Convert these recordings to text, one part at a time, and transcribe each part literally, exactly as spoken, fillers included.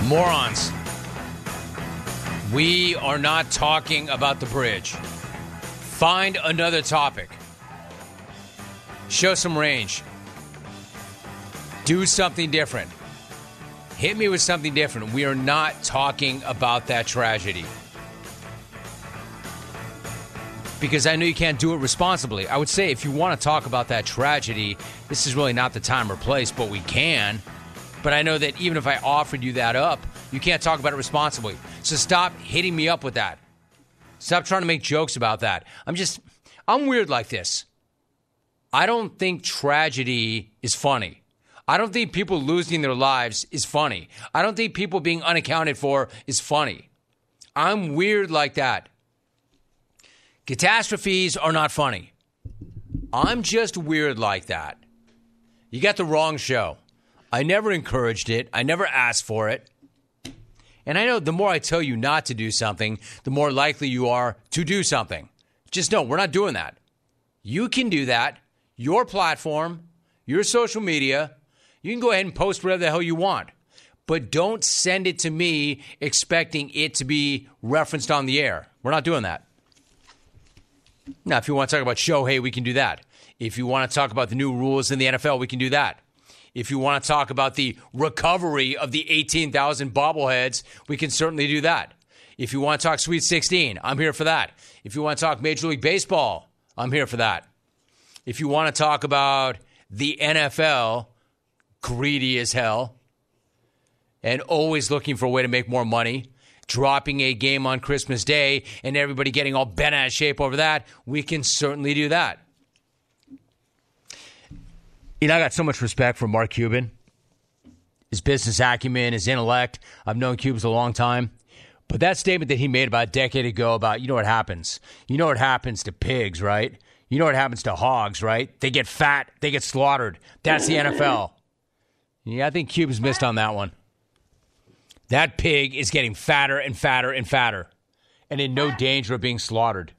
Morons. We are not talking about the bridge. Find another topic. Show some range. Do something different. Hit me with something different. We are not talking about that tragedy. Because I know you can't do it responsibly. I would say if you want to talk about that tragedy, this is really not the time or place, but we can. But I know that even if I offered you that up, you can't talk about it responsibly. So stop hitting me up with that. Stop trying to make jokes about that. I'm just, I'm weird like this. I don't think tragedy is funny. I don't think people losing their lives is funny. I don't think people being unaccounted for is funny. I'm weird like that. Catastrophes are not funny. I'm just weird like that. You got the wrong show. I never encouraged it. I never asked for it. And I know the more I tell you not to do something, the more likely you are to do something. Just know, we're not doing that. You can do that. Your platform, your social media, you can go ahead and post whatever the hell you want. But don't send it to me expecting it to be referenced on the air. We're not doing that. Now, if you want to talk about Shohei, we can do that. If you want to talk about the new rules in the N F L, we can do that. If you want to talk about the recovery of the eighteen thousand bobbleheads, we can certainly do that. If you want to talk Sweet sixteen, I'm here for that. If you want to talk Major League Baseball, I'm here for that. If you want to talk about the N F L, greedy as hell, and always looking for a way to make more money, dropping a game on Christmas Day and everybody getting all bent out of shape over that, we can certainly do that. You know, I got so much respect for Mark Cuban, his business acumen, his intellect. I've known Cubans a long time. But that statement that he made about a decade ago about, you know what happens? You know what happens to pigs, right? You know what happens to hogs, right? They get fat. They get slaughtered. That's the N F L. Yeah, I think Cubans missed on that one. That pig is getting fatter and fatter and fatter and in no danger of being slaughtered.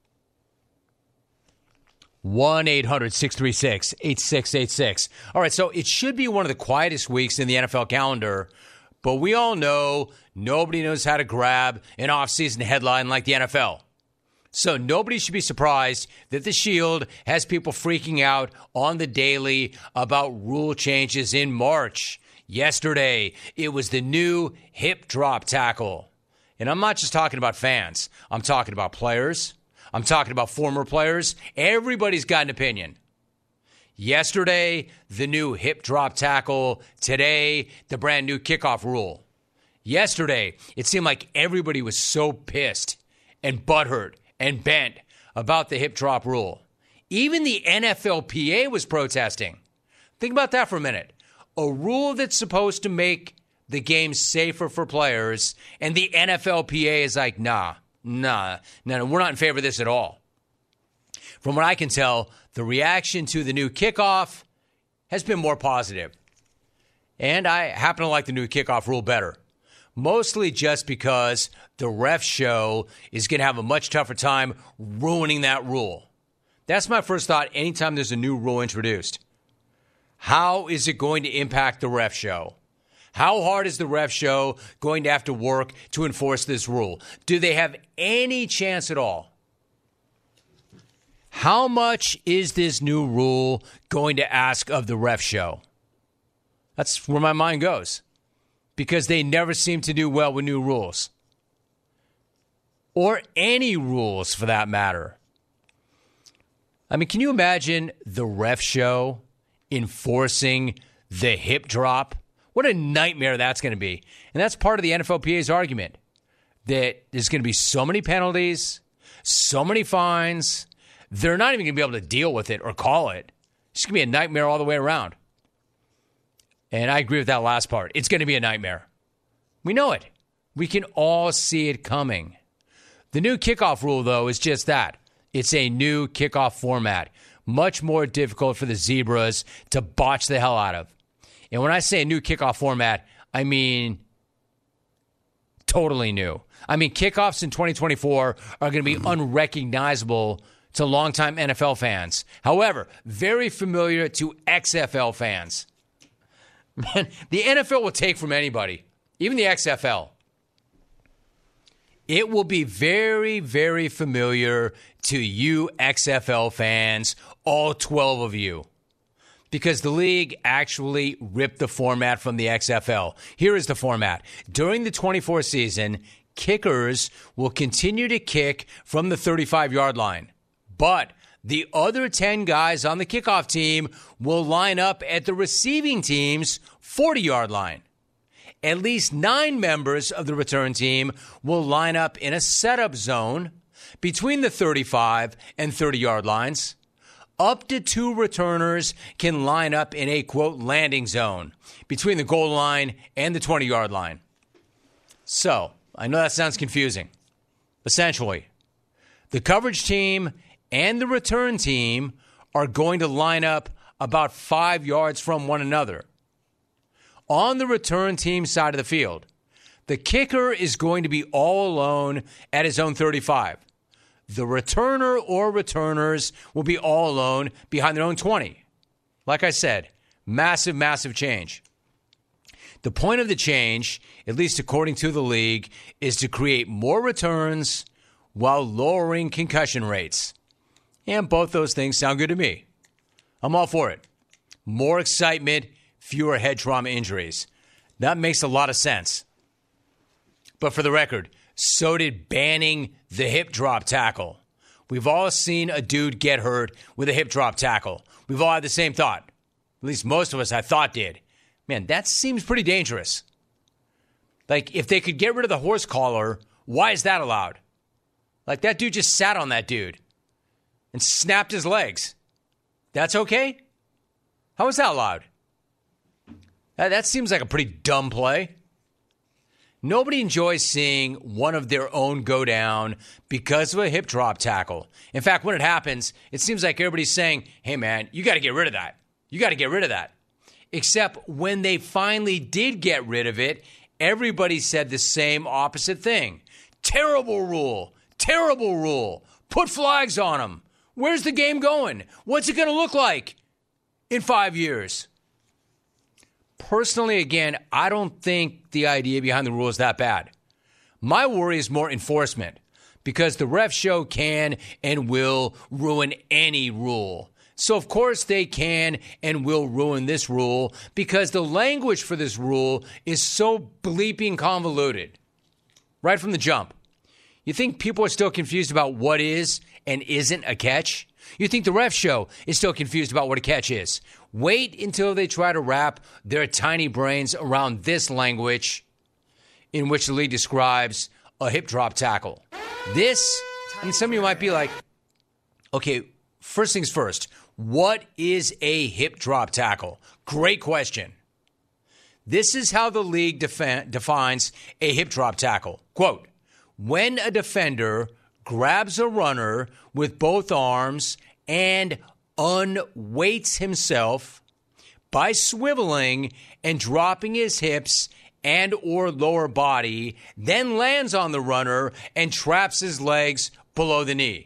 one eight hundred six three six eight six eight six. All right, so it should be one of the quietest weeks in the N F L calendar, but we all know nobody knows how to grab an offseason headline like the N F L. So nobody should be surprised that the Shield has people freaking out on the daily about rule changes in March. Yesterday, it was the new hip drop tackle. And I'm not just talking about fans. I'm talking about players. I'm talking about former players. Everybody's got an opinion. Yesterday, the new hip drop tackle. Today, the brand new kickoff rule. Yesterday, it seemed like everybody was so pissed and butthurt and bent about the hip drop rule. Even the N F L P A was protesting. Think about that for a minute. A rule that's supposed to make the game safer for players, and the N F L P A is like, nah, nah, no, no, we're not in favor of this at all. From what I can tell, the reaction to the new kickoff has been more positive. And I happen to like the new kickoff rule better. Mostly just because the ref show is going to have a much tougher time ruining that rule. That's my first thought anytime there's a new rule introduced. How is it going to impact the ref show? How hard is the ref show going to have to work to enforce this rule? Do they have any chance at all? How much is this new rule going to ask of the ref show? That's where my mind goes. Because they never seem to do well with new rules. Or any rules, for that matter. I mean, can you imagine the ref show enforcing the hip drop? What a nightmare that's going to be. And that's part of the N F L P A's argument. That there's going to be so many penalties, so many fines, they're not even going to be able to deal with it or call it. It's going to be a nightmare all the way around. And I agree with that last part. It's going to be a nightmare. We know it. We can all see it coming. The new kickoff rule, though, is just that. It's a new kickoff format. Much more difficult for the Zebras to botch the hell out of. And when I say a new kickoff format, I mean totally new. I mean, kickoffs in twenty twenty-four are going to be unrecognizable to longtime N F L fans. However, very familiar to X F L fans. Man, the N F L will take from anybody. even the X F L, it will be very, very familiar to you X F L fans, all twelve of you, because the league actually ripped the format from the X F L. Here is the format. During the twenty-four season, kickers will continue to kick from the thirty-five-yard line, but the other ten guys on the kickoff team will line up at the receiving team's forty-yard line. At least nine members of the return team will line up in a setup zone between the thirty-five and thirty-yard lines. Up to two returners can line up in a, quote, landing zone between the goal line and the twenty-yard line. So, I know that sounds confusing. Essentially, the coverage team and the return team are going to line up about five yards from one another. On the return team side of the field, the kicker is going to be all alone at his own thirty-five. The returner or returners will be all alone behind their own twenty. Like I said, massive, massive change. The point of the change, at least according to the league, is to create more returns while lowering concussion rates. And both those things sound good to me. I'm all for it. More excitement, fewer head trauma injuries. That makes a lot of sense. But for the record, so did banning the hip drop tackle. We've all seen a dude get hurt with a hip drop tackle. We've all had the same thought. At least most of us, I thought, did. Man, that seems pretty dangerous. Like, if they could get rid of the horse collar, why is that allowed? Like, that dude just sat on that dude and snapped his legs. That's okay? How is that allowed? That, that seems like a pretty dumb play. Nobody enjoys seeing one of their own go down because of a hip drop tackle. In fact, when it happens, it seems like everybody's saying, hey, man, you got to get rid of that. You got to get rid of that. Except when they finally did get rid of it, everybody said the same opposite thing. Terrible rule. Terrible rule. Put flags on them. Where's the game going? What's it going to look like in five years? Personally, again, I don't think the idea behind the rule is that bad. My worry is more enforcement, because the ref show can and will ruin any rule. So, of course, they can and will ruin this rule because the language for this rule is so bleeping convoluted right from the jump. You think people are still confused about what is and isn't a catch? You think the ref show is still confused about what a catch is? Wait until they try to wrap their tiny brains around this language in which the league describes a hip drop tackle. This, I mean, some of you might be like, okay, first things first, what is a hip drop tackle? Great question. This is how the league defi- defines a hip drop tackle. Quote, when a defender grabs a runner with both arms and unweights himself by swiveling and dropping his hips and or lower body, then lands on the runner and traps his legs below the knee.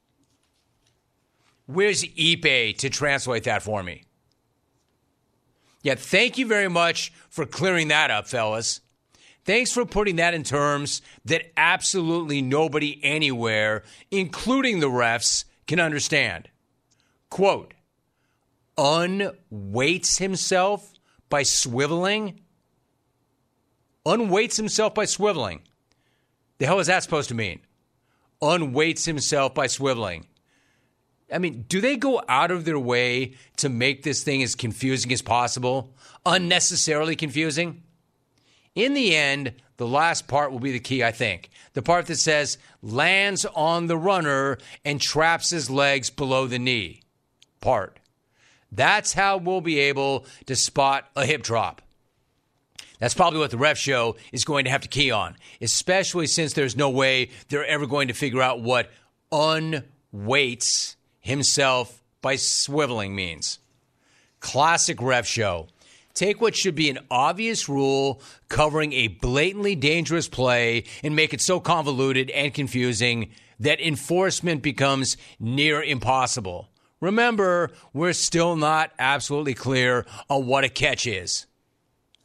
Where's Ipe to translate that for me? Yeah, thank you very much for clearing that up, fellas. Thanks for putting that in terms that absolutely nobody anywhere, including the refs, can understand. Quote, unweights himself by swiveling? Unweights himself by swiveling. The hell is that supposed to mean? Unweights himself by swiveling. I mean, do they go out of their way to make this thing as confusing as possible? Unnecessarily confusing? In the end, the last part will be the key, I think. The part that says, lands on the runner and traps his legs below the knee. Part. That's how we'll be able to spot a hip drop. That's probably what the ref show is going to have to key on, especially since there's no way they're ever going to figure out what unweights himself by swiveling means. Classic ref show. Take what should be an obvious rule covering a blatantly dangerous play and make it so convoluted and confusing that enforcement becomes near impossible. Remember, we're still not absolutely clear on what a catch is.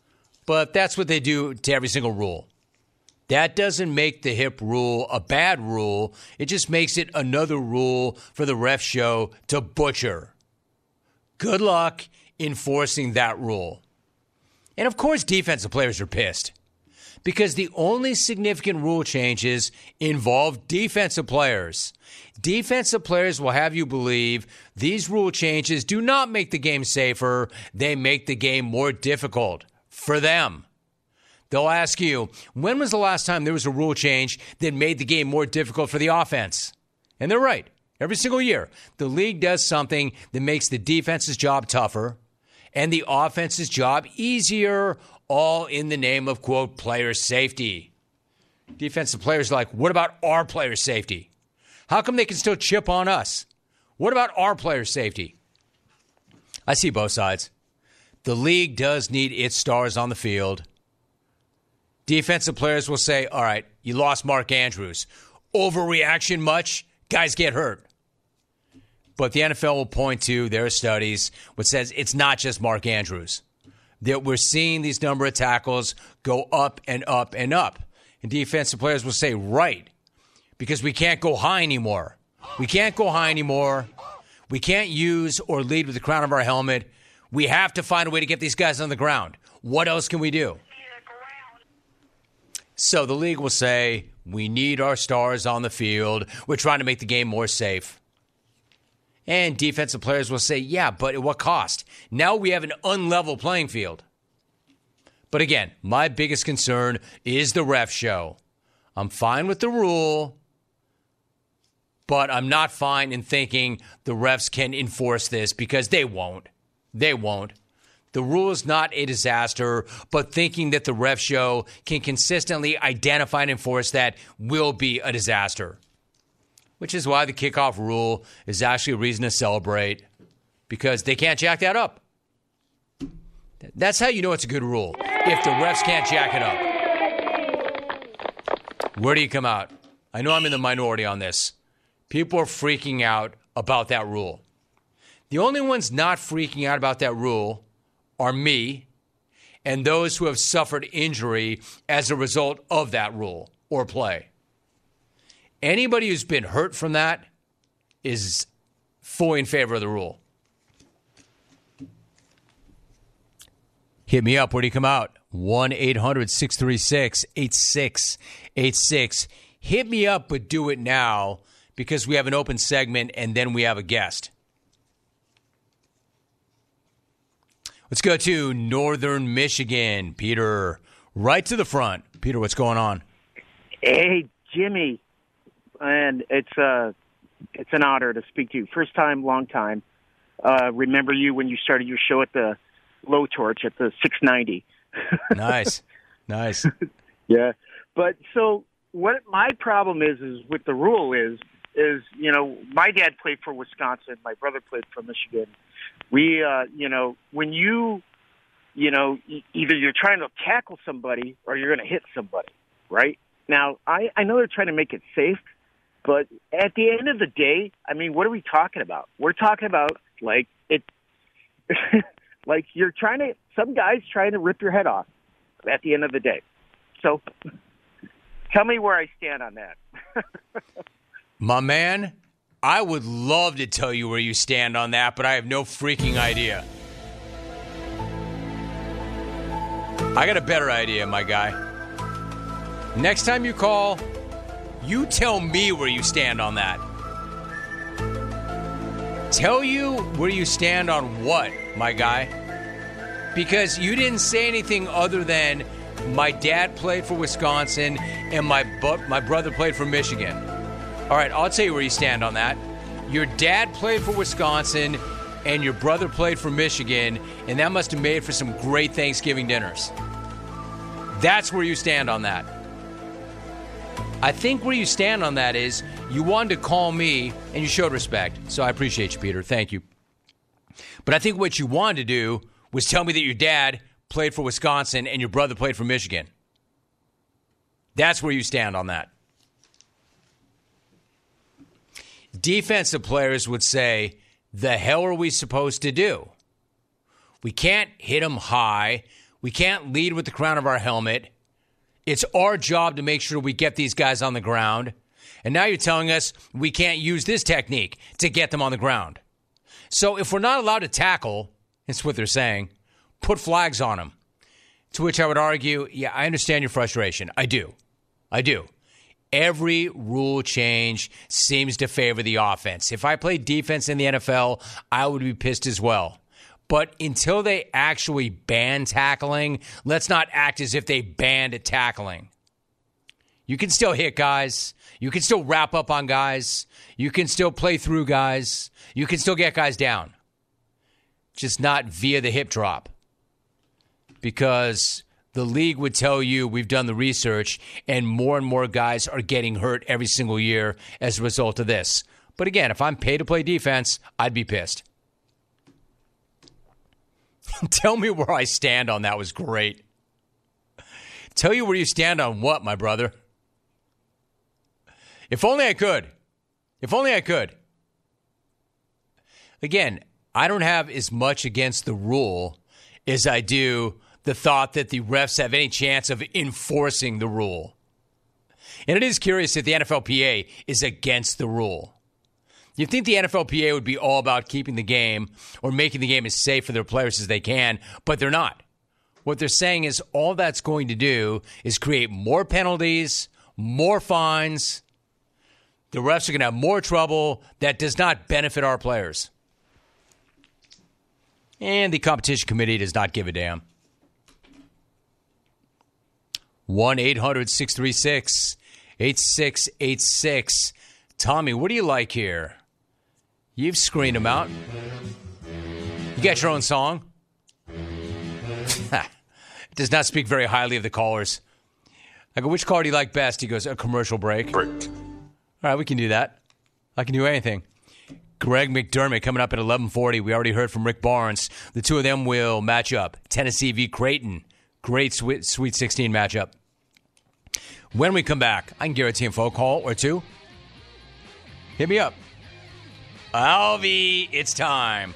but that's what they do to every single rule. That doesn't make the hip rule a bad rule. It just makes it another rule for the ref show to butcher. Good luck enforcing that rule. And of course, defensive players are pissed because the only significant rule changes involve defensive players. Defensive players will have you believe these rule changes do not make the game safer. They make the game more difficult for them. They'll ask you, when was the last time there was a rule change that made the game more difficult for the offense? And they're right. Every single year, the league does something that makes the defense's job tougher and the offense's job easier, all in the name of, quote, player safety. Defensive players are like, what about our player safety? How come they can still chip on us? What about our player safety? I see both sides. The league does need its stars on the field. Defensive players will say, all right, you lost Mark Andrews. Overreaction much? Guys get hurt. But the N F L will point to their studies, which says it's not just Mark Andrews. That we're seeing these number of tackles go up and up and up. And defensive players will say, right, because we can't go high anymore. We can't go high anymore. We can't use or lead with the crown of our helmet. We have to find a way to get these guys on the ground. What else can we do? So the league will say, we need our stars on the field. We're trying to make the game more safe. And defensive players will say, yeah, but at what cost? Now we have an unlevel playing field. But again, my biggest concern is the ref show. I'm fine with the rule, but I'm not fine in thinking the refs can enforce this because they won't. They won't. The rule is not a disaster, but thinking that the ref show can consistently identify and enforce that will be a disaster. Which is why the kickoff rule is actually a reason to celebrate, because they can't jack that up. That's how you know it's a good rule, if the refs can't jack it up. Where do you come out? I know I'm in the minority on this. People are freaking out about that rule. The only ones not freaking out about that rule are me and those who have suffered injury as a result of that rule or play. Anybody who's been hurt from that is fully in favor of the rule. Hit me up. Where do you come out? one eight hundred six three six eight six eight six. Hit me up, but do it now because we have an open segment and then we have a guest. Let's go to Northern Michigan. Peter, right to the front. Peter, what's going on? Hey, Jimmy. And it's uh, it's an honor to speak to you. First time, long time. Uh, remember you when you started your show at the Low Torch at the six ninety. Nice, nice. Yeah, but so what my problem is is with the rule is is you know my dad played for Wisconsin, my brother played for Michigan. We uh, you know when you you know e- either you're trying to tackle somebody or you're going to hit somebody, right? Now I I know they're trying to make it safe. But at the end of the day, I mean, what are we talking about? We're talking about, like, it, like you're trying to, some guy's trying to rip your head off at the end of the day. So tell me where I stand on that. My man, I would love to tell you where you stand on that, but I have no freaking idea. I got a better idea, my guy. Next time you call, you tell me where you stand on that. Tell you where you stand on what, my guy? Because you didn't say anything other than my dad played for Wisconsin and my bu- my brother played for Michigan. All right, I'll tell you where you stand on that. Your dad played for Wisconsin and your brother played for Michigan, and that must have made for some great Thanksgiving dinners. That's where you stand on that. I think where you stand on that is you wanted to call me and you showed respect. So I appreciate you, Peter. Thank you. But I think what you wanted to do was tell me that your dad played for Wisconsin and your brother played for Michigan. That's where you stand on that. Defensive players would say, the hell are we supposed to do? We can't hit them high. We can't lead with the crown of our helmet. It's our job to make sure we get these guys on the ground. And now you're telling us we can't use this technique to get them on the ground. So if we're not allowed to tackle, that's what they're saying, put flags on them. To which I would argue, yeah, I understand your frustration. I do. I do. Every rule change seems to favor the offense. If I played defense in the N F L, I would be pissed as well. But until they actually ban tackling, let's not act as if they banned tackling. You can still hit guys. You can still wrap up on guys. You can still play through guys. You can still get guys down. Just not via the hip drop. Because the league would tell you we've done the research and more and more guys are getting hurt every single year as a result of this. But again, if I'm paid to play defense, I'd be pissed. Tell me where I stand on that was great. Tell you where you stand on what, my brother? If only I could. If only I could. Again, I don't have as much against the rule as I do the thought that the refs have any chance of enforcing the rule. And it is curious that the N F L P A is against the rule. You'd think the N F L P A would be all about keeping the game or making the game as safe for their players as they can, but they're not. What they're saying is all that's going to do is create more penalties, more fines. The refs are going to have more trouble. That does not benefit our players. And the competition committee does not give a damn. one eight hundred six three six eight six eight six. Tommy, what do you like here? You've screened them out. You got your own song? It does not speak very highly of the callers. I go, which caller do you like best? He goes, a commercial break. Break. All right, we can do that. I can do anything. Greg McDermott coming up at eleven forty. We already heard from Rick Barnes. The two of them will match up. Tennessee v. Creighton. Great Sweet, Sweet sixteen matchup. When we come back, I can guarantee a phone call or two. Hit me up. Alvy, it's time.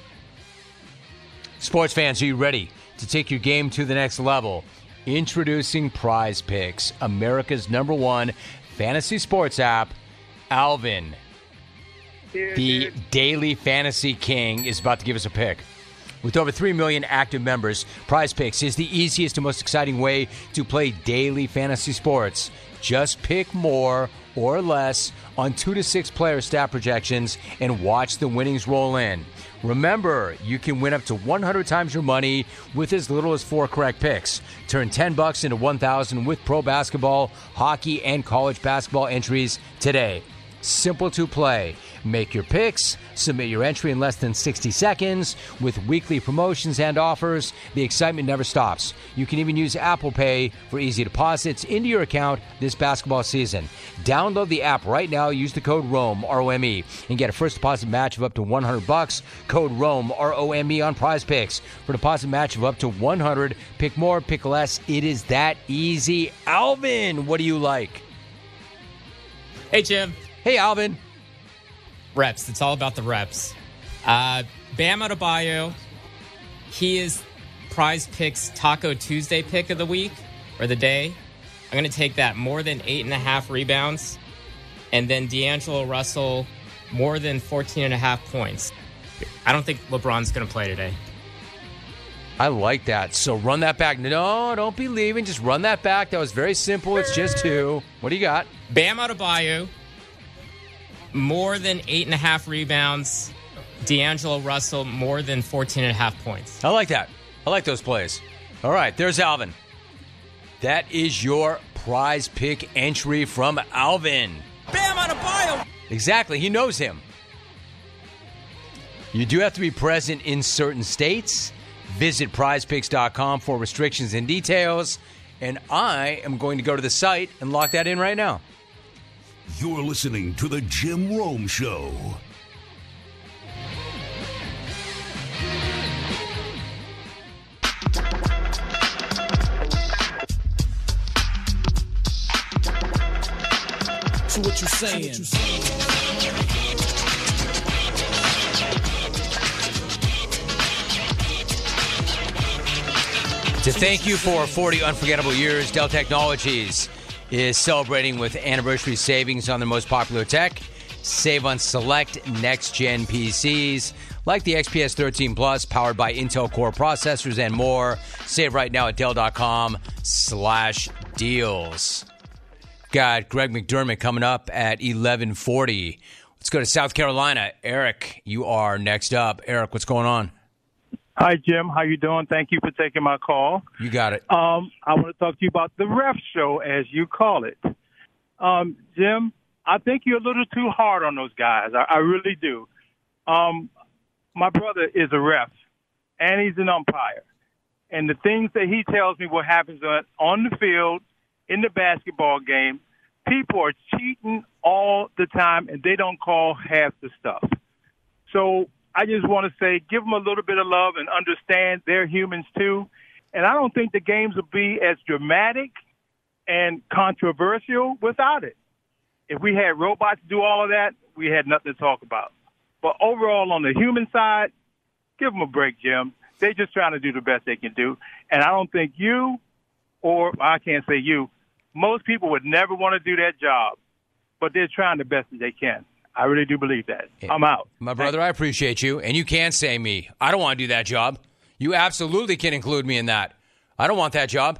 Sports fans, are you ready to take your game to the next level? Introducing Prize Picks, America's number one fantasy sports app. Alvin, Dude, the dude. daily fantasy king, is about to give us a pick. With over three million active members, Prize Picks is the easiest and most exciting way to play daily fantasy sports. Just pick more or less on two to six player stat projections and watch the winnings roll in. Remember, you can win up to one hundred times your money with as little as four correct picks. Turn ten bucks into one thousand with pro basketball, hockey, and college basketball entries today. Simple to play. Make your picks, submit your entry in less than sixty seconds. With weekly promotions and offers, the excitement never stops. You can even use Apple Pay for easy deposits into your account this basketball season. Download the app right now, use the code ROME, R O M E, and get a first deposit match of up to one hundred bucks. Code ROME, R O M E on Prize Picks. For a deposit match of up to one hundred, pick more, pick less. It is that easy. Alvin, what do you like? Hey, Jim. Hey, Alvin. Reps. It's all about the reps. Uh, Bam Adebayo, he is Prize Picks Taco Tuesday pick of the week or the day. I'm going to take that more than eight and a half rebounds. And then D'Angelo Russell, more than fourteen and a half points. I don't think LeBron's going to play today. I like that. So run that back. No, don't be leaving. Just run that back. That was very simple. It's just two. What do you got? Bam Adebayo, more than eight and a half rebounds. D'Angelo Russell, more than fourteen and a half points. I like that. I like those plays. All right, there's Alvin. That is your Prize Pick entry from Alvin. Bam Adebayo! Exactly. He knows him. You do have to be present in certain states. Visit prize picks dot com for restrictions and details. And I am going to go to the site and lock that in right now. You're listening to The Jim Rome Show. So what you saying? So what you saying? To thank you for forty unforgettable years, Dell Technologies is celebrating with anniversary savings on their most popular tech. Save on select next-gen P Cs like the X P S thirteen Plus, powered by Intel Core processors and more. Save right now at Dell.com slash deals. Got Greg McDermott coming up at eleven forty. Let's go to South Carolina. Eric, you are next up. Eric, what's going on? Hi, Jim. How you doing? Thank you for taking my call. You got it. Um, I want to talk to you about the ref show, as you call it. Um, Jim, I think you're a little too hard on those guys. I, I really do. Um, my brother is a ref, and he's an umpire. And the things that he tells me what happens on, on the field, in the basketball game, people are cheating all the time, and they don't call half the stuff. So I just want to say give them a little bit of love and understand they're humans too. And I don't think the games will be as dramatic and controversial without it. If we had robots do all of that, we had nothing to talk about. But overall, on the human side, give them a break, Jim. They're just trying to do the best they can do. And I don't think you, or I can't say you, most people would never want to do that job, but they're trying the best that they can. I really do believe that. I'm out. My brother, I appreciate you, and you can say me. I don't want to do that job. You absolutely can include me in that. I don't want that job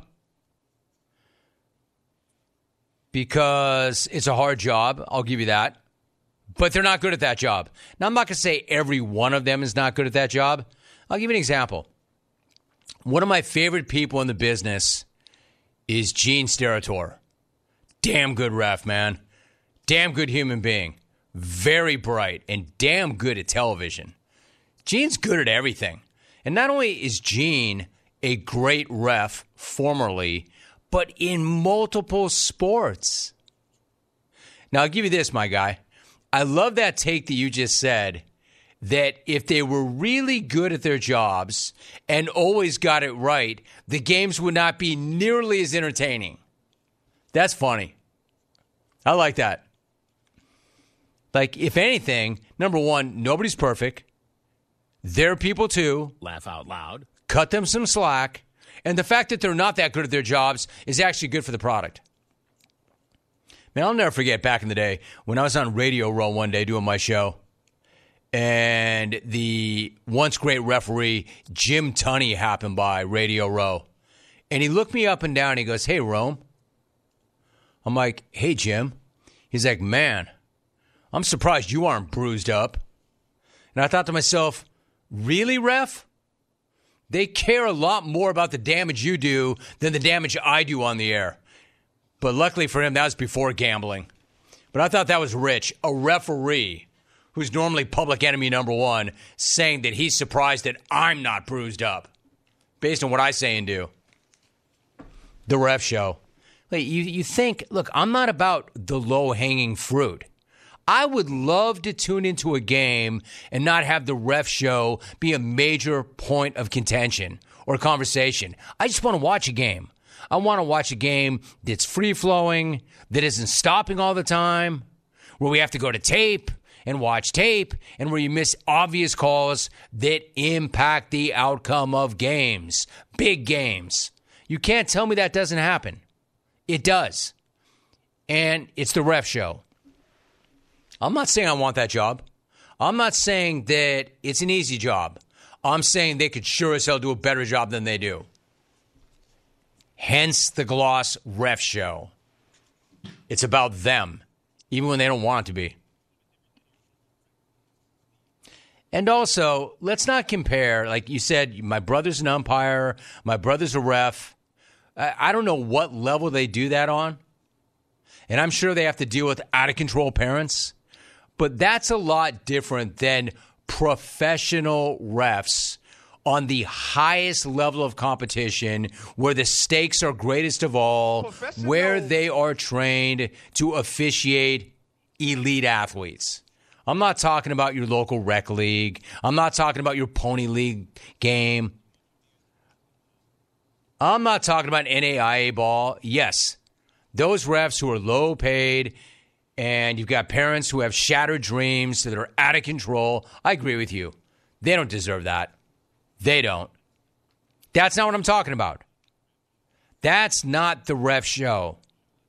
because it's a hard job. I'll give you that. But they're not good at that job. Now, I'm not going to say every one of them is not good at that job. I'll give you an example. One of my favorite people in the business is Gene Steratore. Damn good ref, man. Damn good human being. Very bright and damn good at television. Gene's good at everything. And not only is Gene a great ref formerly, but in multiple sports. Now, I'll give you this, my guy. I love that take that you just said, that if they were really good at their jobs and always got it right, the games would not be nearly as entertaining. That's funny. I like that. Like, if anything, number one, nobody's perfect. They're people too. Laugh out loud. Cut them some slack. And the fact that they're not that good at their jobs is actually good for the product. Man, I'll never forget back in the day when I was on Radio Row one day doing my show. And the once great referee, Jim Tunney, happened by Radio Row. And he looked me up and down and he goes, "Hey, Rome." I'm like, "Hey, Jim." He's like, "Man, I'm surprised you aren't bruised up." And I thought to myself, really, ref? They care a lot more about the damage you do than the damage I do on the air. But luckily for him, that was before gambling. But I thought that was rich. A referee who's normally public enemy number one saying that he's surprised that I'm not bruised up based on what I say and do. The Ref Show. Like, you, you think, look, I'm not about the low-hanging fruit. I would love to tune into a game and not have the Ref Show be a major point of contention or conversation. I just want to watch a game. I want to watch a game that's free-flowing, that isn't stopping all the time, where we have to go to tape and watch tape, and where you miss obvious calls that impact the outcome of games, big games. You can't tell me that doesn't happen. It does. And it's the Ref Show. I'm not saying I want that job. I'm not saying that it's an easy job. I'm saying they could sure as hell do a better job than they do. Hence the gloss Ref Show. It's about them, even when they don't want it to be. And also, let's not compare, like you said, my brother's an umpire, my brother's a ref. I don't know what level they do that on. And I'm sure they have to deal with out-of-control parents. But that's a lot different than professional refs on the highest level of competition, where the stakes are greatest of all, where they are trained to officiate elite athletes. I'm not talking about your local rec league. I'm not talking about your pony league game. I'm not talking about N A I A ball. Yes, those refs who are low paid, and you've got parents who have shattered dreams that are out of control. I agree with you. They don't deserve that. They don't. That's not what I'm talking about. That's not the Ref Show.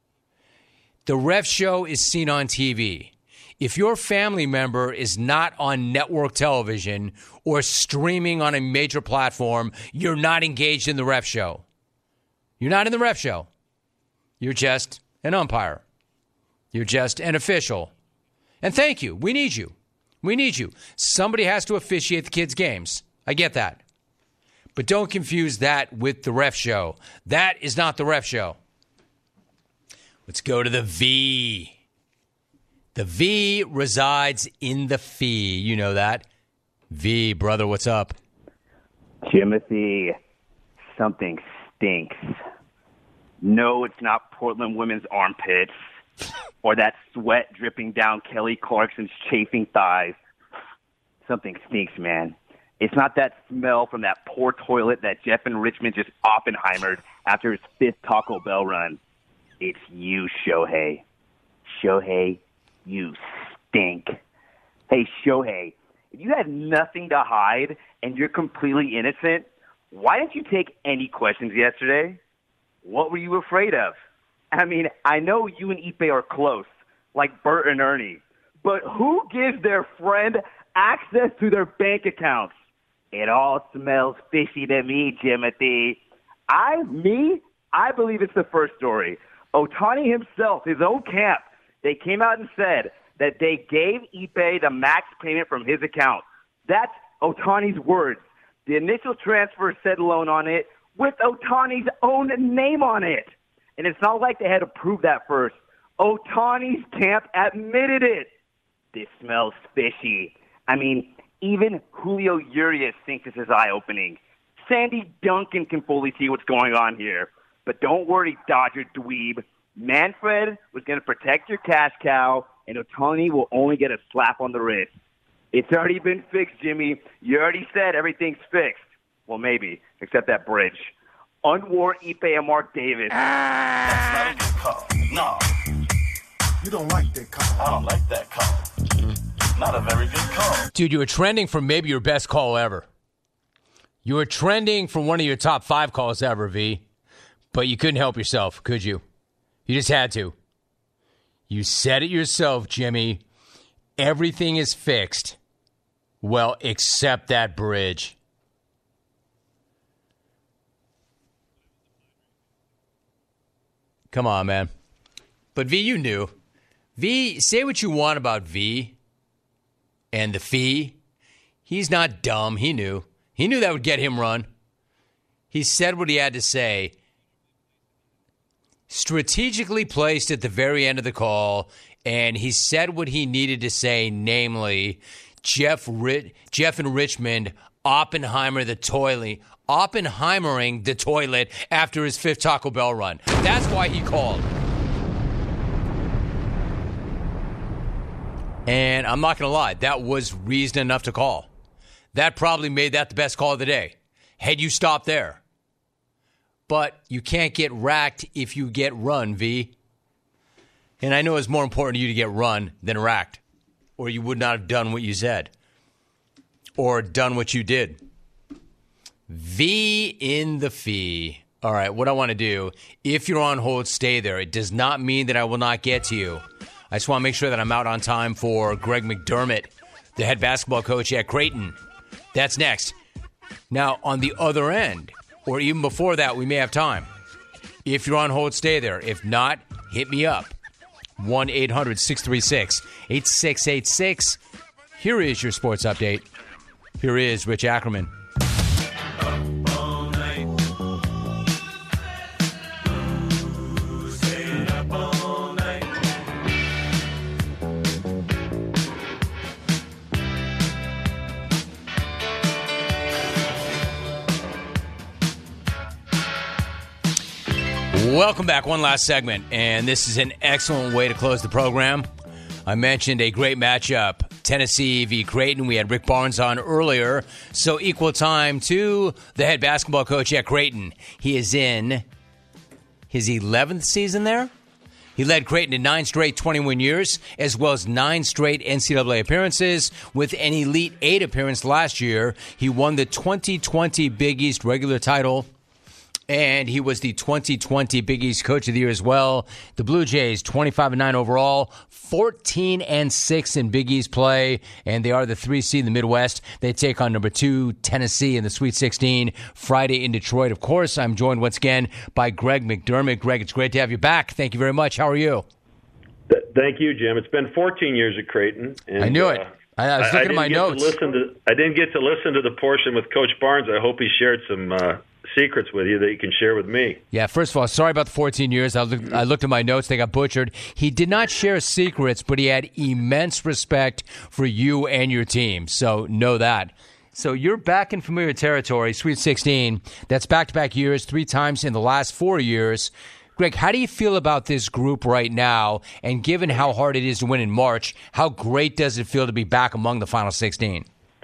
The Ref Show is seen on T V. If your family member is not on network television or streaming on a major platform, you're not engaged in the Ref Show. You're not in the Ref Show. You're just an umpire. You're just an official. And thank you. We need you. We need you. Somebody has to officiate the kids' games. I get that. But don't confuse that with the Ref Show. That is not the Ref Show. Let's go to the V. The V resides in the fee. You know that. V, brother, what's up? Timothy, something stinks. No, it's not Portland women's armpits or that sweat dripping down Kelly Clarkson's chafing thighs. Something stinks, man. It's not that smell from that poor toilet that Jeff in Richmond just Oppenheimered after his fifth Taco Bell run. It's you, Shohei. Shohei, you stink. Hey, Shohei, if you had nothing to hide and you're completely innocent, why didn't you take any questions yesterday? What were you afraid of? I mean, I know you and Ipe are close, like Bert and Ernie, but who gives their friend access to their bank accounts? It all smells fishy to me, Timothy. I, me, I believe it's the first story. Ohtani himself, his own camp, they came out and said that they gave Ipe the max payment from his account. That's Ohtani's words. The initial transfer said loan on it with Ohtani's own name on it. And it's not like they had to prove that first. Ohtani's camp admitted it. This smells fishy. I mean, even Julio Urias thinks this is eye-opening. Sandy Duncan can fully see what's going on here. But don't worry, Dodger dweeb. Manfred was going to protect your cash cow, and Ohtani will only get a slap on the wrist. It's already been fixed, Jimmy. You already said everything's fixed. Well, maybe, except that bridge. Unwar Ipe and Mark Davis. That's not a good call. No. You don't like that call. I don't like that call. Not a very good call. Dude, you were trending for maybe your best call ever. You were trending for one of your top five calls ever, V. But you couldn't help yourself, could you? You just had to. You said it yourself, Jimmy. Everything is fixed. Well, except that bridge. Come on, man. But V, you knew. V, say what you want about V and the fee. He's not dumb. He knew. He knew that would get him run. He said what he had to say. Strategically placed at the very end of the call, and he said what he needed to say, namely, Jeff Rit- Jeff in Richmond, Oppenheimer the toilet, Oppenheimering the toilet after his fifth Taco Bell run. That's why he called. And I'm not going to lie, that was reason enough to call. That probably made that the best call of the day. Had you stopped there. But you can't get racked if you get run, V. And I know it's more important to you to get run than racked. Or you would not have done what you said. Or done what you did. V in the fee. All right, what I want to do, if you're on hold, stay there. It does not mean that I will not get to you. I just want to make sure that I'm out on time for Greg McDermott, the head basketball coach at Creighton. That's next. Now, on the other end, or even before that, we may have time. If you're on hold, stay there. If not, hit me up. one eight hundred six three six eight six eight six. Here is your sports update. Here is Rich Ackerman. Welcome back. One last segment, and this is an excellent way to close the program. I mentioned a great matchup, Tennessee v. Creighton. We had Rick Barnes on earlier, so equal time to the head basketball coach at Creighton. He is in his eleventh season there. He led Creighton to nine straight twenty-one years, as well as nine straight N C double A appearances. With an Elite Eight appearance last year, he won the twenty twenty Big East regular title And he was the twenty twenty Big East Coach of the Year as well. The Blue Jays, twenty-five and nine overall, fourteen and six in Big East play, and they are the three seed in the Midwest. They take on number two Tennessee in the Sweet sixteen Friday in Detroit. Of course, I'm joined once again by Greg McDermott. Greg, it's great to have you back. Thank you very much. How are you? Th- thank you, Jim. It's been fourteen years at Creighton. And, I knew it. Uh, I, I was looking I at my get notes. To listen to, I didn't get to listen to the portion with Coach Barnes. I hope he shared some uh, secrets with you that you can share with me. Yeah, first of all, sorry about the fourteen years. I looked, I looked at my notes. They got butchered. He did not share secrets, but he had immense respect for you and your team. So know that. So you're back in familiar territory, Sweet sixteen. That's back-to-back years, three times in the last four years. Greg, how do you feel about this group right now? And given how hard it is to win in March, how great does it feel to be back among the Final sixteen?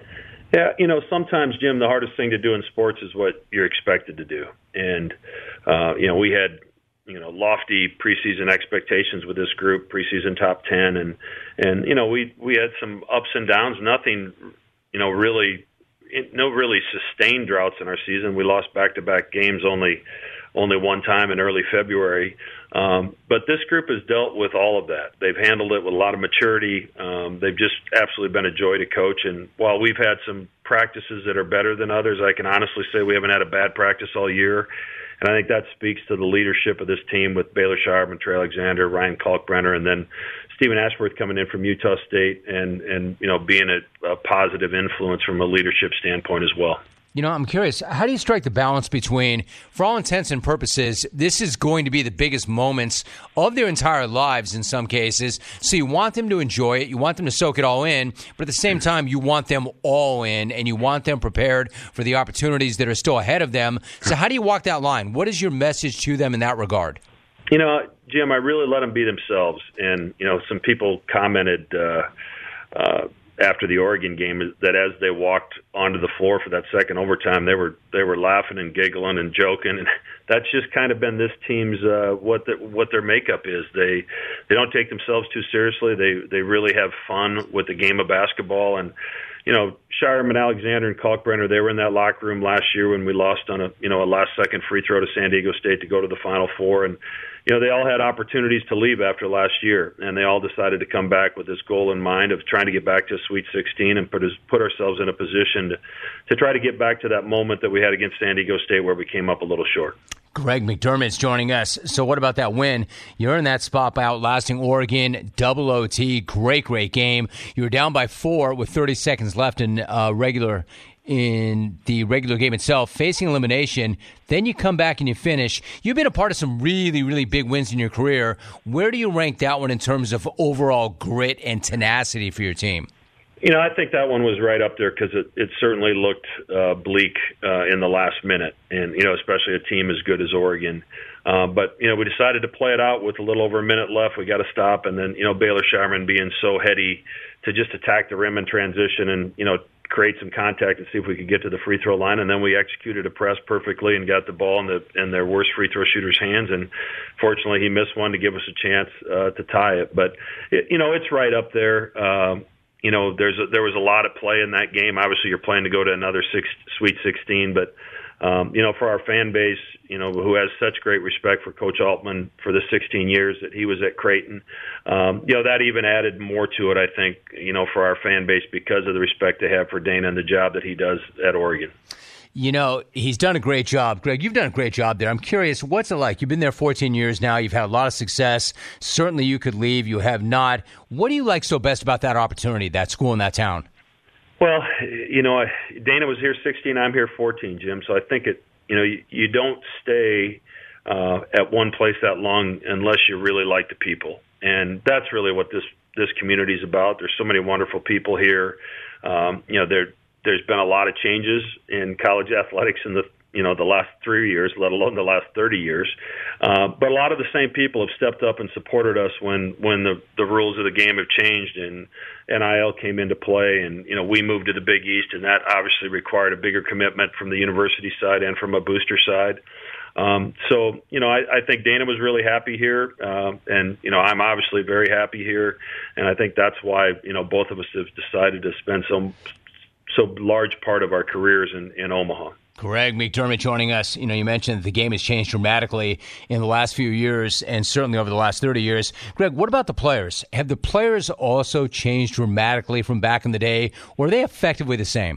Yeah, you know, sometimes, Jim, the hardest thing to do in sports is what you're expected to do. And, uh, you know, we had, you know, lofty preseason expectations with this group, preseason top ten. And, and you know, we, we had some ups and downs, nothing, you know, really, no really sustained droughts in our season. We lost back-to-back games only only one time in early February. Um, but this group has dealt with all of that. They've handled it with a lot of maturity. Um, they've just absolutely been a joy to coach. And while we've had some practices that are better than others, I can honestly say we haven't had a bad practice all year. And I think that speaks to the leadership of this team with Baylor Scheierman, Trey Alexander, Ryan Kalkbrenner, and then Stephen Ashworth coming in from Utah State and, and you know, being a, a positive influence from a leadership standpoint as well. You know, I'm curious, how do you strike the balance between, for all intents and purposes, this is going to be the biggest moments of their entire lives in some cases, so you want them to enjoy it, you want them to soak it all in, but at the same time, you want them all in, and you want them prepared for the opportunities that are still ahead of them. So how do you walk that line? What is your message to them in that regard? You know, Jim, I really let them be themselves, and, you know, some people commented uh, uh after the Oregon game that as they walked onto the floor for that second overtime, they were they were laughing and giggling and joking, and that's just kind of been this team's uh, what the, what their makeup is. They they don't take themselves too seriously. They they really have fun with the game of basketball, and you know, Scheierman, Alexander, and Kalkbrenner, they were in that locker room last year when we lost on a you know a last second free throw to San Diego State to go to the Final Four, and you know, they all had opportunities to leave after last year, and they all decided to come back with this goal in mind of trying to get back to Sweet sixteen and put us, put ourselves in a position to, to try to get back to that moment that we had against San Diego State where we came up a little short. Greg McDermott's joining us. So what about that win? You're in that spot by outlasting Oregon, double O T, great, great game. You were down by four with thirty seconds left in uh, regular in the regular game itself, facing elimination. Then you come back and you finish. You've been a part of some really, really big wins in your career. Where do you rank that one in terms of overall grit and tenacity for your team? You know, I think that one was right up there because it, it certainly looked uh, bleak uh, in the last minute, and, you know, especially a team as good as Oregon. Uh, but, you know, we decided to play it out with a little over a minute left. We got to stop. And then, you know, Baylor Scheierman being so heady to just attack the rim in transition and, you know, create some contact and see if we could get to the free throw line. And then we executed a press perfectly and got the ball in, the, in their worst free throw shooter's hands. And fortunately, he missed one to give us a chance uh, to tie it. But, it, you know, it's right up there. Um, you know, there's a, there was a lot at play in that game. Obviously, you're playing to go to another six, Sweet sixteen. But, um, you know, for our fan base, you know, who has such great respect for Coach Altman for the sixteen years that he was at Creighton, um, you know, that even added more to it, I think, you know, for our fan base because of the respect they have for Dana and the job that he does at Oregon. You know, he's done a great job. Greg, you've done a great job there. I'm curious, what's it like? You've been there fourteen years now. You've had a lot of success. Certainly you could leave. You have not. What do you like so best about that opportunity, that school in that town? Well, you know, I, Dana was here sixteen. I'm here fourteen, Jim. So I think it, you know, you, you don't stay uh, at one place that long unless you really like the people. And that's really what this, this community is about. There's so many wonderful people here. Um, you know, there There's been a lot of changes in college athletics in the you know the last three years, let alone the last thirty years. Uh, but a lot of the same people have stepped up and supported us when when the, the rules of the game have changed and N I L came into play, and you know we moved to the Big East, and that obviously required a bigger commitment from the university side and from a booster side. Um, so, you know, I, I think Dana was really happy here, uh, and, you know, I'm obviously very happy here, and I think that's why, you know, both of us have decided to spend some so large part of our careers in, in Omaha. Greg McDermott joining us. You know, you mentioned that the game has changed dramatically in the last few years and certainly over the last thirty years. Greg, what about the players? Have the players also changed dramatically from back in the day, or are they effectively the same?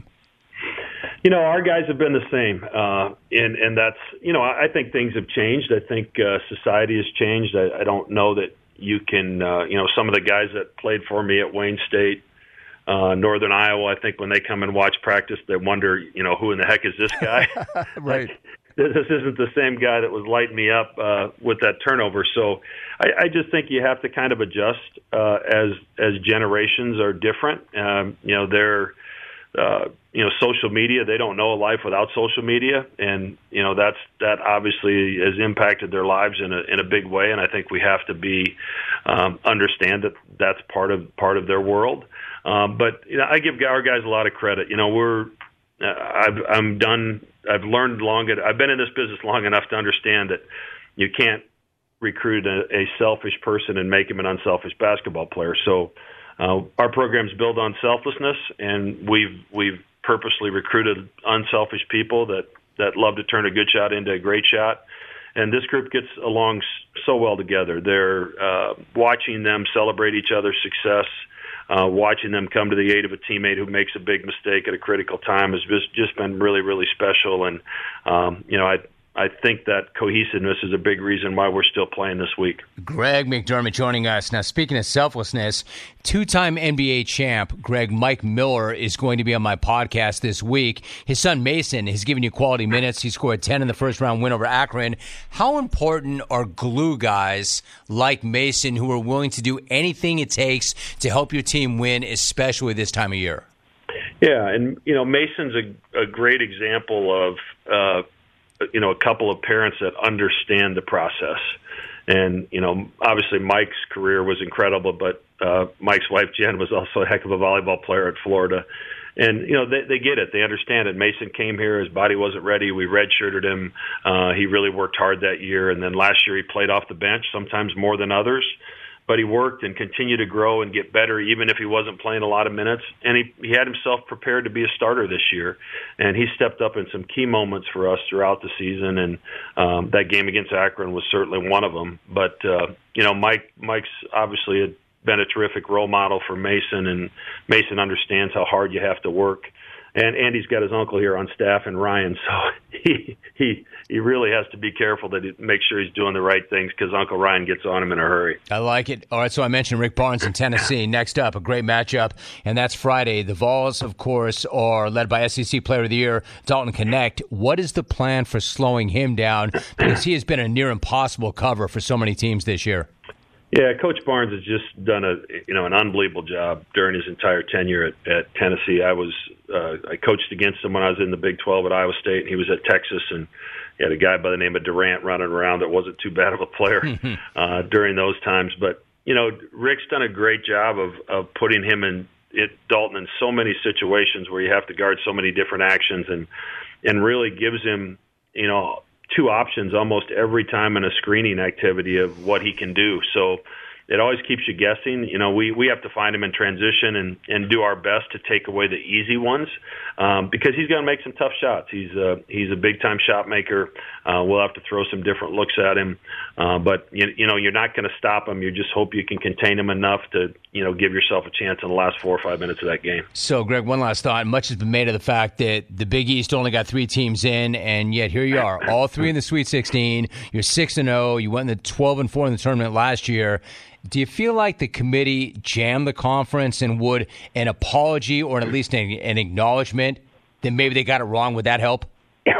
You know, our guys have been the same, uh, and and that's, you know, I think things have changed. I think uh, society has changed. I, I don't know that you can, uh, you know, some of the guys that played for me at Wayne State, uh, Northern Iowa, I think when they come and watch practice, they wonder, you know, who in the heck is this guy? Right. Like, this isn't the same guy that was lighting me up uh, with that turnover. So I, I just think you have to kind of adjust uh, as as generations are different. Um, you know, they're Uh, you know, social media, they don't know a life without social media. And, you know, that's, that obviously has impacted their lives in a, in a big way. And I think we have to be, um, understand that that's part of, part of their world. Um, but, you know, I give our guys a lot of credit. You know, we're, uh, I've, I'm done. I've learned long, I've been in this business long enough to understand that you can't recruit a, a selfish person and make him an unselfish basketball player. So, Uh, our program's built on selflessness, and we've we've purposely recruited unselfish people that, that love to turn a good shot into a great shot. And this group gets along so well together. They're uh, watching them celebrate each other's success, uh, watching them come to the aid of a teammate who makes a big mistake at a critical time has just, just been really, really special. And, um, you know, I I think that cohesiveness is a big reason why we're still playing this week. Greg McDermott joining us. Now, speaking of selflessness, two-time N B A champ Greg Mike Miller is going to be on my podcast this week. His son Mason has given you quality minutes. He scored ten in the first-round win over Akron. How important are glue guys like Mason who are willing to do anything it takes to help your team win, especially this time of year? Yeah, and, you know, Mason's a, a great example of uh, – you know, a couple of parents that understand the process. And, you know, obviously Mike's career was incredible, but uh, Mike's wife, Jen, was also a heck of a volleyball player at Florida. And, you know, they, they get it. They understand it. Mason came here. His body wasn't ready. We redshirted him. Uh, he really worked hard that year. And then last year he played off the bench, sometimes more than others. But he worked and continued to grow and get better, even if he wasn't playing a lot of minutes. And he, he had himself prepared to be a starter this year. And he stepped up in some key moments for us throughout the season. And um, that game against Akron was certainly one of them. But, uh, you know, Mike Mike's obviously a, been a terrific role model for Mason. And Mason understands how hard you have to work. And Andy's got his uncle here on staff, and Ryan, so he he he really has to be careful that he makes sure he's doing the right things because Uncle Ryan gets on him in a hurry. I like it. All right, so I mentioned Rick Barnes in Tennessee. Next up, a great matchup, and that's Friday. The Vols, of course, are led by S E C Player of the Year, Dalton Knecht. What is the plan for slowing him down? Because he has been a near impossible cover for so many teams this year. Yeah, Coach Barnes has just done a you know an unbelievable job during his entire tenure at, at Tennessee. I was uh, I coached against him when I was in the Big twelve at Iowa State, and he was at Texas, and he had a guy by the name of Durant running around that wasn't too bad of a player uh, during those times. But you know, Rick's done a great job of of putting him in it, Dalton in so many situations where you have to guard so many different actions, and and really gives him you know. two options almost every time in a screening activity of what he can do. So it always keeps you guessing. You know, we, we have to find him in transition and, and do our best to take away the easy ones um, because he's going to make some tough shots. He's a, he's a big-time shot maker. Uh, we'll have to throw some different looks at him. Uh, but, you, you know, you're not going to stop him. You just hope you can contain him enough to, you know, give yourself a chance in the last four or five minutes of that game. So, Greg, one last thought. Much has been made of the fact that the Big East only got three teams in, and yet here you are, all three in the Sweet sixteen. You're six and oh. You went in the twelve and four in the tournament last year. Do you feel like the committee jammed the conference, and would an apology or at least an, an acknowledgement that maybe they got it wrong, would that help?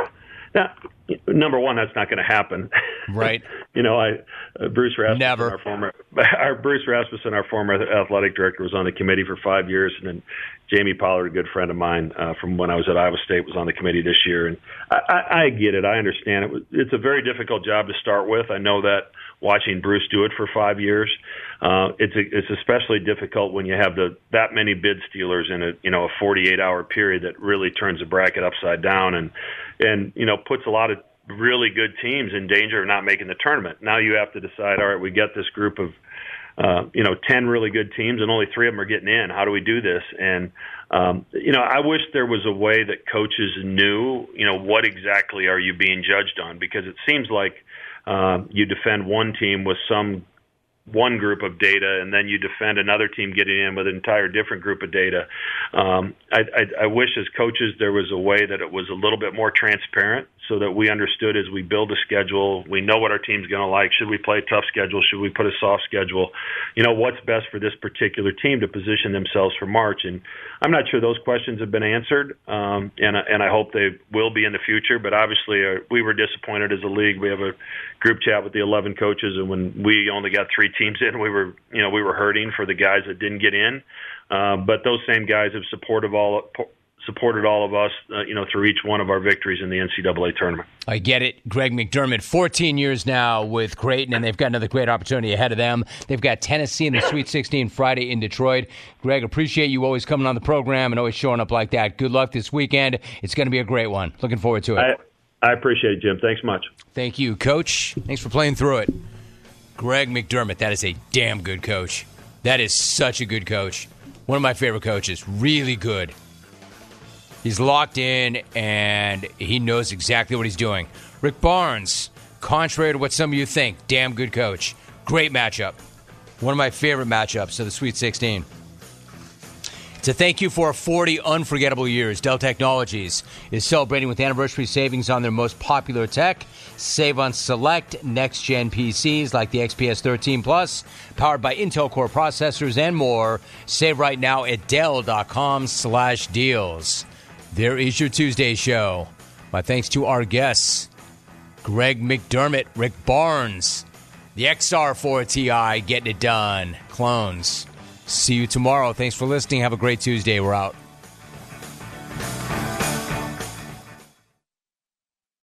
Now, number one, that's not going to happen. Right. you know, I uh, Bruce Rasmussen, Never. our former, our Bruce Rasmussen, our former athletic director, was on the committee for five years, and then Jamie Pollard, a good friend of mine uh, from when I was at Iowa State, was on the committee this year. And I, I, I get it. I understand it. It's a very difficult job to start with. I know that watching Bruce do it for five years. Uh, it's a, it's especially difficult when you have the that many bid stealers in a you know a forty-eight hour period that really turns the bracket upside down and and you know puts a lot of really good teams in danger of not making the tournament. Now you have to decide, all right, we get this group of uh, you know, ten really good teams and only three of them are getting in. How do we do this? And, um, you know, I wish there was a way that coaches knew, you know, what exactly are you being judged on? Because it seems like uh, you defend one team with some one group of data, and then you defend another team getting in with an entire different group of data. Um, I, I, I wish as coaches there was a way that it was a little bit more transparent so that we understood as we build a schedule, we know what our team's going to like. Should we play a tough schedule? Should we put a soft schedule? You know, what's best for this particular team to position themselves for March? And I'm not sure those questions have been answered, um, and, and I hope they will be in the future. But obviously uh, we were disappointed as a league. We have a group chat with the eleven coaches, and when we only got three teams in, we were, you know, we were hurting for the guys that didn't get in. Uh, but those same guys have supported all supported all of us, uh, you know, through each one of our victories in the N C double A tournament. I get it. Greg McDermott, fourteen years now with Creighton, and they've got another great opportunity ahead of them. They've got Tennessee in the Sweet sixteen Friday in Detroit. Greg, appreciate you always coming on the program and always showing up like that. Good luck this weekend. It's going to be a great one. Looking forward to it. I, I appreciate it, Jim. Thanks much. Thank you, Coach. Thanks for playing through it. Greg McDermott, that is a damn good coach. That is such a good coach. One of my favorite coaches. Really good. He's locked in, and he knows exactly what he's doing. Rick Barnes, contrary to what some of you think, damn good coach. Great matchup. One of my favorite matchups of the Sweet sixteen. To thank you for forty unforgettable years, Dell Technologies is celebrating with anniversary savings on their most popular tech. Save on select next-gen P Cs like the X P S thirteen Plus, powered by Intel Core processors and more. Save right now at Dell.com slash deals. There is your Tuesday show. My thanks to our guests, Greg McDermott, Rick Barnes, the X R four Ti getting it done, clones. See you tomorrow. Thanks for listening. Have a great Tuesday. We're out.